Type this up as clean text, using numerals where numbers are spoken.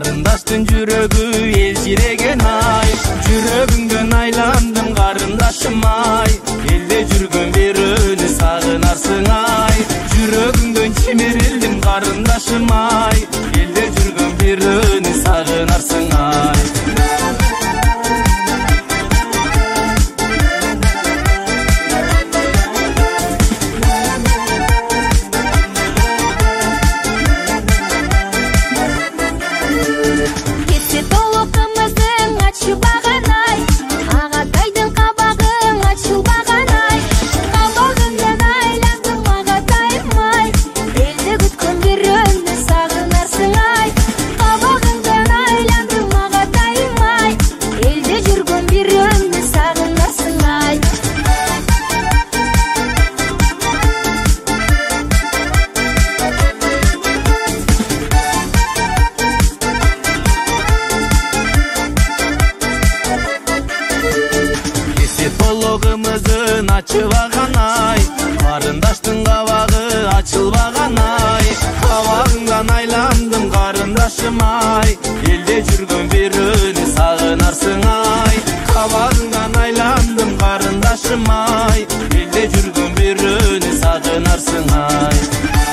Карындаштын жүрөгү элжиреген ай, жүрөгүңдөн айландым карындашым ай, элде жүргөн бирөөнү сагынарсың ай, жүрөгүңдөн чимирилдим карындашым ай, элде жүргөн бирөөнү сагынарсың ай. Тологымызын ачыбаган ай, карындаштын кабагы ачылбаган ай, кабагыңдан айландым карындашым ай, элде жүргөн бирөөнү сагынарсың ай, кабагыңдан айландым карындашым ай, элде жүргөн бирөөнү сагынарсың ай.